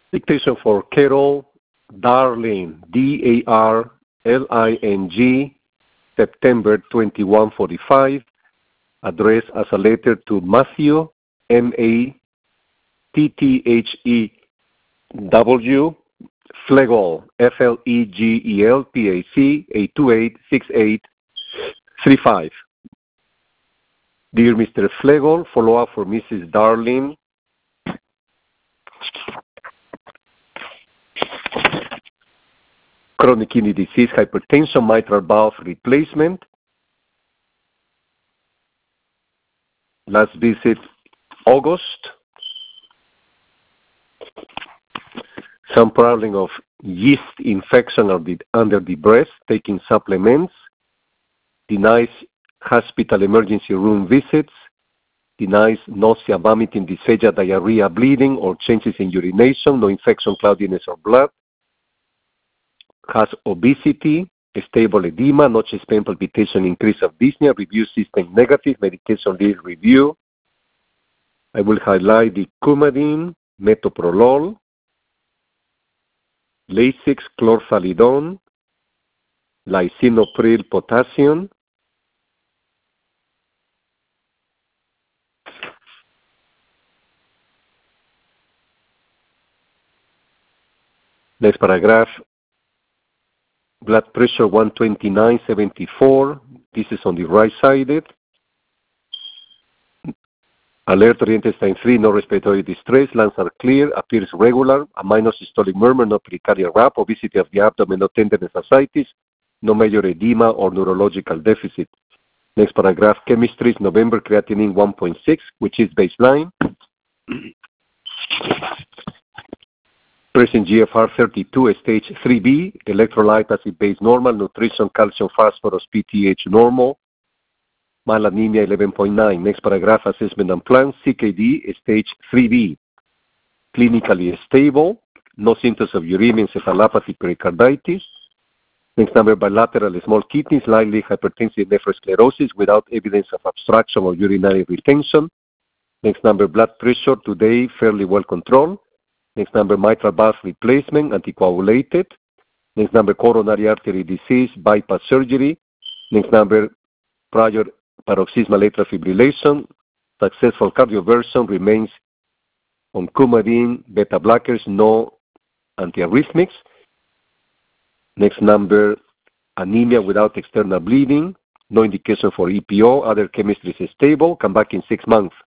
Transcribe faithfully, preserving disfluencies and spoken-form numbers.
Dictation for Carol Darling, D A R L I N G, September twenty-one forty-five, addressed as a letter to Matthew, M A T T H E W, Flegel, F L E G E L, P A C, eight two eight six eight three five. Dear Mister Flegel, follow-up for Missus Darling. Chronic kidney disease, hypertension, mitral valve replacement. Last visit, August. Some problem of yeast infection under the breast, taking supplements. Denies hospital emergency room visits. Denies nausea, vomiting, dysphagia, diarrhea, bleeding, or changes in urination, no infection, cloudiness, or blood. Has obesity, stable edema, no chest pain, palpitation, increase of dyspnea, review system negative, medication lead review. I will highlight the Coumadin, metoprolol, Lasix, chlorthalidone, lisinopril potassium, next paragraph, blood pressure one twenty-nine seventy-four. This is on the right sided. Alert intestine three, no respiratory distress. Lungs are clear, appears regular. A minor systolic murmur, no pericardial rap. Obesity of the abdomen, no tenderness, ascites. No major edema or neurological deficit. Next paragraph, chemistry, November, creatinine one point six, which is baseline. Present G F R thirty-two, stage three B, electrolyte acid base normal, nutrition, calcium, phosphorus, P T H normal, malanemia eleven point nine. Next paragraph, assessment and plan, C K D, stage three B, clinically stable, no symptoms of uremia, encephalopathy, pericarditis. Next number, bilateral small kidney, slightly hypertensive nephrosclerosis without evidence of obstruction or urinary retention. Next number, blood pressure today fairly well controlled. Next number, mitral valve replacement, anticoagulated. Next number, coronary artery disease, bypass surgery. Next number, prior paroxysmal atrial fibrillation. Successful cardioversion, remains on Coumadin, beta blockers, no antiarrhythmics. Next number, anemia without external bleeding, no indication for E P O, other chemistry is stable. Come back in six months.